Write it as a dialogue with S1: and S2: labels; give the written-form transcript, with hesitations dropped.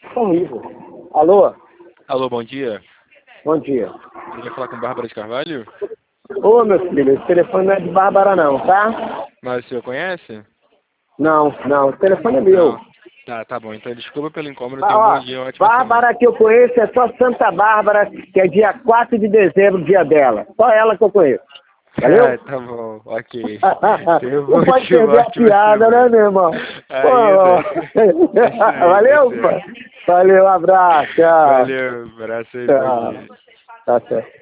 S1: Horrível. Alô?
S2: Alô, bom dia.
S1: Bom dia.
S2: Você quer falar com Bárbara de Carvalho?
S1: Ô, meu filho, esse telefone não é de Bárbara não, tá?
S2: Mas o senhor conhece?
S1: Não, o telefone é meu.
S2: Não. Tá bom. Então desculpa pelo incômodo. Tenha um bom
S1: Ó,
S2: dia, uma ótima semana.
S1: Bárbara que eu conheço é só Santa Bárbara, que é dia 4 de dezembro, dia dela. Só ela que eu conheço. Valeu?
S2: Tá bom, ok. Tenha um
S1: Não
S2: bom
S1: pode
S2: dia, uma
S1: perder a
S2: ótima
S1: piada, né,
S2: semana.
S1: meu irmão? Pô,
S2: Ainda. É isso aí, tá
S1: valeu, pô.
S2: certo.
S1: Valeu, abraço, tchau.
S2: Valeu, abraço aí, bom
S1: Tchau.
S2: dia.
S1: Tá certo.